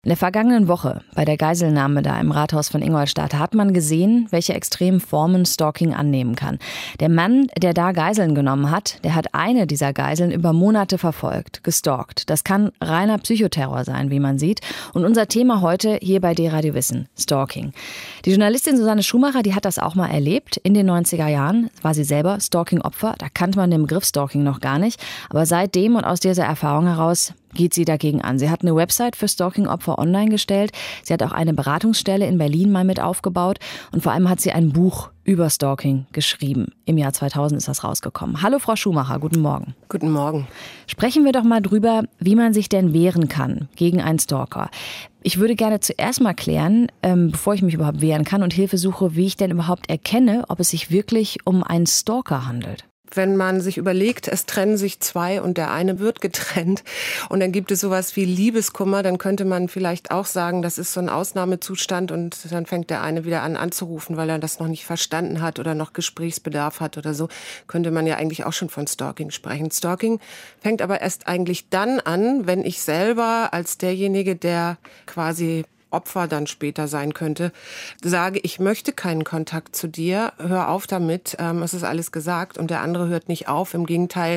In der vergangenen Woche bei der Geiselnahme da im Rathaus von Ingolstadt hat man gesehen, welche extremen Formen Stalking annehmen kann. Der Mann, der da Geiseln genommen hat, der hat eine dieser Geiseln über Monate verfolgt, gestalkt. Das kann reiner Psychoterror sein, wie man sieht. Und unser Thema heute hier bei D-Radio Wissen, Stalking. Die Journalistin Susanne Schumacher, die hat das auch mal erlebt. In den 90er Jahren war sie selber Stalking-Opfer. Da kannte man den Begriff Stalking noch gar nicht. Aber seitdem und aus dieser Erfahrung heraus geht sie dagegen an. Sie hat eine Website für Stalking-Opfer online gestellt. Sie hat auch eine Beratungsstelle in Berlin mal mit aufgebaut. Und vor allem hat sie ein Buch über Stalking geschrieben. Im Jahr 2000 ist das rausgekommen. Hallo Frau Schumacher, guten Morgen. Guten Morgen. Sprechen wir doch mal drüber, wie man sich denn wehren kann gegen einen Stalker. Ich würde gerne zuerst mal klären, bevor ich mich überhaupt wehren kann und Hilfe suche, wie ich denn überhaupt erkenne, ob es sich wirklich um einen Stalker handelt. Wenn man sich überlegt, es trennen sich zwei und der eine wird getrennt und dann gibt es sowas wie Liebeskummer, dann könnte man vielleicht auch sagen, das ist so ein Ausnahmezustand und dann fängt der eine wieder an anzurufen, weil er das noch nicht verstanden hat oder noch Gesprächsbedarf hat oder so, könnte man ja eigentlich auch schon von Stalking sprechen. Stalking fängt aber erst eigentlich dann an, wenn ich selber als derjenige, der quasi Opfer dann später sein könnte, sage, ich möchte keinen Kontakt zu dir, hör auf damit, es ist alles gesagt und der andere hört nicht auf, im Gegenteil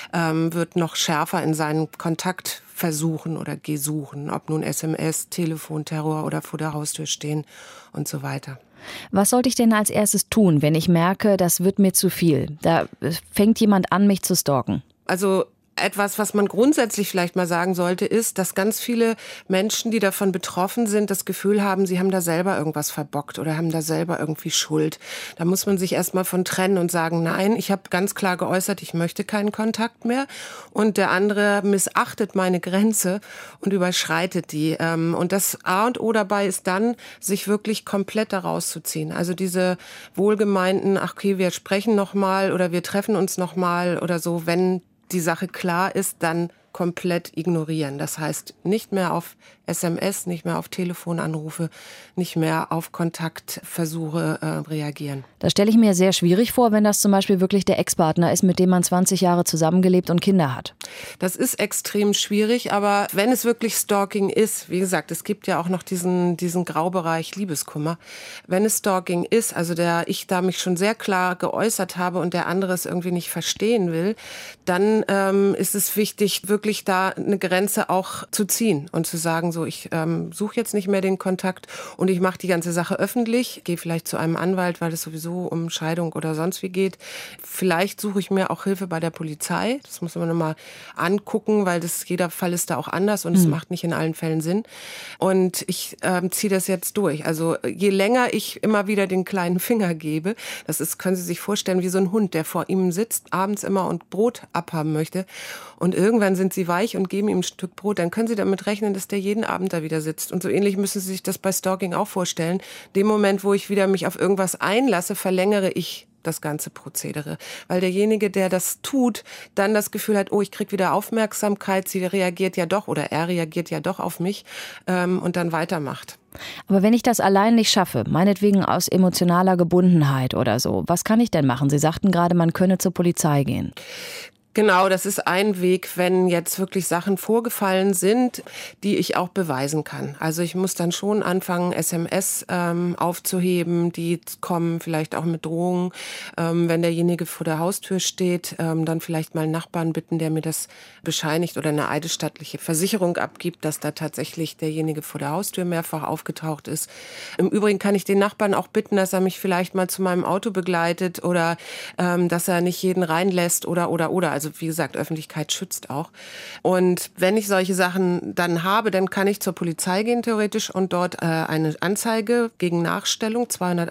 wird noch schärfer in seinen Kontaktversuchen oder Gesuchen, ob nun SMS, Telefonterror oder vor der Haustür stehen und so weiter. Was sollte ich denn als erstes tun, wenn ich merke, das wird mir zu viel? Da fängt jemand an, mich zu stalken. Also etwas, was man grundsätzlich vielleicht mal sagen sollte, ist, dass ganz viele Menschen, die davon betroffen sind, das Gefühl haben, sie haben da selber irgendwas verbockt oder haben da selber irgendwie Schuld. Da muss man sich erstmal von trennen und sagen, nein, ich habe ganz klar geäußert, ich möchte keinen Kontakt mehr. Und der andere missachtet meine Grenze und überschreitet die. Und das A und O dabei ist dann, sich wirklich komplett da rauszuziehen. Also diese wohlgemeinten, ach okay, wir sprechen nochmal oder wir treffen uns nochmal oder so, wenn die Sache klar ist, dann komplett ignorieren. Das heißt, nicht mehr auf SMS, nicht mehr auf Telefonanrufe, nicht mehr auf Kontaktversuche reagieren. Das stelle ich mir sehr schwierig vor, wenn das zum Beispiel wirklich der Ex-Partner ist, mit dem man 20 Jahre zusammengelebt und Kinder hat. Das ist extrem schwierig, aber wenn es wirklich Stalking ist, wie gesagt, es gibt ja auch noch diesen Graubereich Liebeskummer. Wenn es Stalking ist, also ich da mich schon sehr klar geäußert habe und der andere es irgendwie nicht verstehen will, dann ist es wichtig, wirklich da eine Grenze auch zu ziehen und zu sagen, so ich suche jetzt nicht mehr den Kontakt und ich mache die ganze Sache öffentlich, gehe vielleicht zu einem Anwalt, weil es sowieso um Scheidung oder sonst wie geht. Vielleicht suche ich mir auch Hilfe bei der Polizei. Das muss man nochmal angucken, weil jeder Fall ist da auch anders und es macht nicht in allen Fällen Sinn. Und ich ziehe das jetzt durch. Also je länger ich immer wieder den kleinen Finger gebe, das ist, können Sie sich vorstellen, wie so ein Hund, der vor ihm sitzt, abends immer und Brot abhaben möchte. Und irgendwann sind Sie weich und geben ihm ein Stück Brot, dann können Sie damit rechnen, dass der jeden Abend da wieder sitzt. Und so ähnlich müssen Sie sich das bei Stalking auch vorstellen. Dem Moment, wo ich wieder mich auf irgendwas einlasse, verlängere ich das ganze Prozedere. Weil derjenige, der das tut, dann das Gefühl hat, oh, ich krieg wieder Aufmerksamkeit, sie reagiert ja doch oder er reagiert ja doch auf mich und dann weitermacht. Aber wenn ich das allein nicht schaffe, meinetwegen aus emotionaler Gebundenheit oder so, was kann ich denn machen? Sie sagten gerade, man könne zur Polizei gehen. Genau, das ist ein Weg, wenn jetzt wirklich Sachen vorgefallen sind, die ich auch beweisen kann. Also ich muss dann schon anfangen, SMS aufzuheben, die kommen vielleicht auch mit Drohungen. Wenn derjenige vor der Haustür steht, dann vielleicht mal einen Nachbarn bitten, der mir das bescheinigt oder eine eidesstattliche Versicherung abgibt, dass da tatsächlich derjenige vor der Haustür mehrfach aufgetaucht ist. Im Übrigen kann ich den Nachbarn auch bitten, dass er mich vielleicht mal zu meinem Auto begleitet oder dass er nicht jeden reinlässt oder. Also wie gesagt, Öffentlichkeit schützt auch. Und wenn ich solche Sachen dann habe, dann kann ich zur Polizei gehen theoretisch und dort eine Anzeige gegen Nachstellung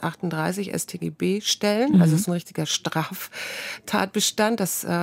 238 StGB stellen. Also das ist ein richtiger Straftatbestand.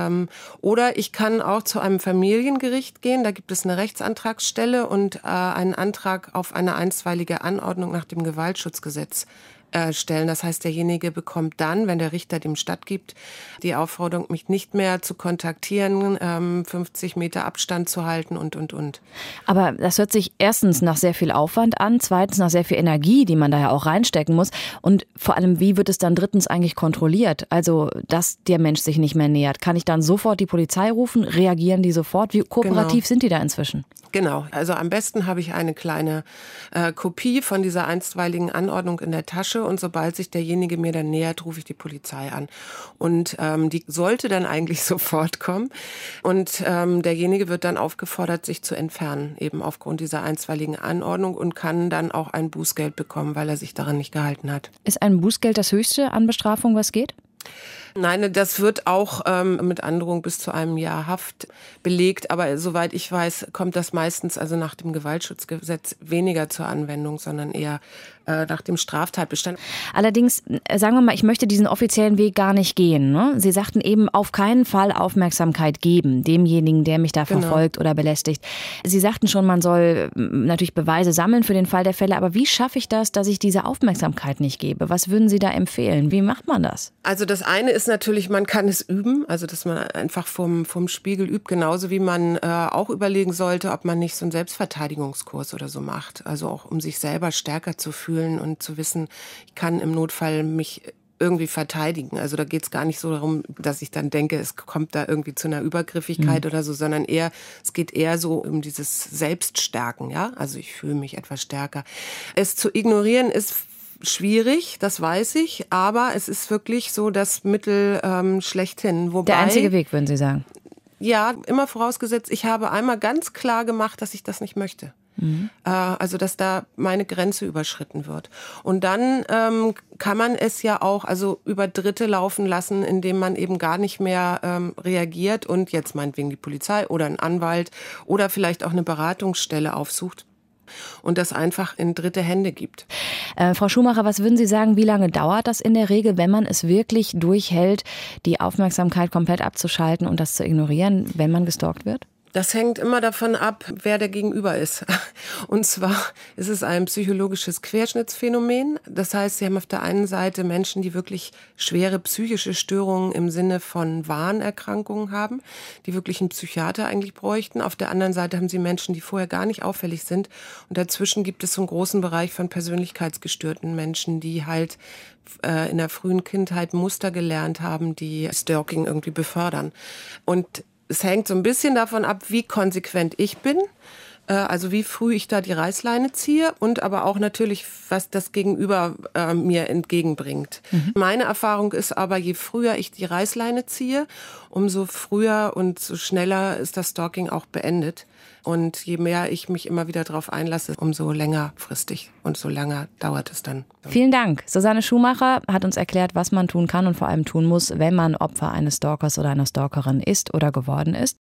Oder ich kann auch zu einem Familiengericht gehen. Da gibt es eine Rechtsantragsstelle und einen Antrag auf eine einstweilige Anordnung nach dem Gewaltschutzgesetz stellen. Das heißt, derjenige bekommt dann, wenn der Richter dem stattgibt, die Aufforderung, mich nicht mehr zu kontaktieren, 50 Meter Abstand zu halten und. Aber das hört sich erstens nach sehr viel Aufwand an, zweitens nach sehr viel Energie, die man da ja auch reinstecken muss. Und vor allem, wie wird es dann drittens eigentlich kontrolliert? Also, dass der Mensch sich nicht mehr nähert. Kann ich dann sofort die Polizei rufen? Reagieren die sofort? Wie kooperativ sind die da inzwischen? Genau, also am besten habe ich eine kleine Kopie von dieser einstweiligen Anordnung in der Tasche und sobald sich derjenige mir dann nähert, rufe ich die Polizei an. Und die sollte dann eigentlich sofort kommen und derjenige wird dann aufgefordert, sich zu entfernen, eben aufgrund dieser einstweiligen Anordnung und kann dann auch ein Bußgeld bekommen, weil er sich daran nicht gehalten hat. Ist ein Bußgeld das Höchste an Bestrafung, was geht? Nein, das wird auch mit Androhung bis zu einem Jahr Haft belegt. Aber soweit ich weiß, kommt das meistens also nach dem Gewaltschutzgesetz weniger zur Anwendung, sondern eher nach dem Straftatbestand. Allerdings, sagen wir mal, ich möchte diesen offiziellen Weg gar nicht gehen. Ne? Sie sagten eben, auf keinen Fall Aufmerksamkeit geben, demjenigen, der mich da verfolgt oder belästigt. Sie sagten schon, man soll natürlich Beweise sammeln für den Fall der Fälle. Aber wie schaffe ich das, dass ich diese Aufmerksamkeit nicht gebe? Was würden Sie da empfehlen? Wie macht man das? Also das eine ist natürlich, man kann es üben, also dass man einfach vom Spiegel übt, genauso wie man auch überlegen sollte, ob man nicht so einen Selbstverteidigungskurs oder so macht. Also auch um sich selber stärker zu fühlen und zu wissen, ich kann im Notfall mich irgendwie verteidigen. Also da geht es gar nicht so darum, dass ich dann denke, es kommt da irgendwie zu einer Übergriffigkeit oder so, sondern es geht eher so um dieses Selbststärken, ja. Also ich fühle mich etwas stärker. Es zu ignorieren ist schwierig, das weiß ich, aber es ist wirklich so das Mittel schlechthin. Wobei, der einzige Weg, würden Sie sagen? Ja, immer vorausgesetzt, ich habe einmal ganz klar gemacht, dass ich das nicht möchte. Also dass da meine Grenze überschritten wird. Und dann kann man es ja auch also über Dritte laufen lassen, indem man eben gar nicht mehr reagiert und jetzt meinetwegen die Polizei oder ein Anwalt oder vielleicht auch eine Beratungsstelle aufsucht und das einfach in dritte Hände gibt. Frau Schumacher, was würden Sie sagen, wie lange dauert das in der Regel, wenn man es wirklich durchhält, die Aufmerksamkeit komplett abzuschalten und das zu ignorieren, wenn man gestalkt wird? Das hängt immer davon ab, wer der Gegenüber ist. Und zwar ist es ein psychologisches Querschnittsphänomen. Das heißt, Sie haben auf der einen Seite Menschen, die wirklich schwere psychische Störungen im Sinne von Wahrnerkrankungen haben, die wirklich einen Psychiater eigentlich bräuchten. Auf der anderen Seite haben Sie Menschen, die vorher gar nicht auffällig sind. Und dazwischen gibt es so einen großen Bereich von persönlichkeitsgestörten Menschen, die halt in der frühen Kindheit Muster gelernt haben, die Stalking irgendwie befördern. Und es hängt so ein bisschen davon ab, wie konsequent ich bin, also wie früh ich da die Reißleine ziehe und aber auch natürlich, was das Gegenüber mir entgegenbringt. Meine Erfahrung ist aber, je früher ich die Reißleine ziehe, umso früher und so schneller ist das Stalking auch beendet. Und je mehr ich mich immer wieder darauf einlasse, umso längerfristig und so länger dauert es dann. Vielen Dank. Susanne Schumacher hat uns erklärt, was man tun kann und vor allem tun muss, wenn man Opfer eines Stalkers oder einer Stalkerin ist oder geworden ist.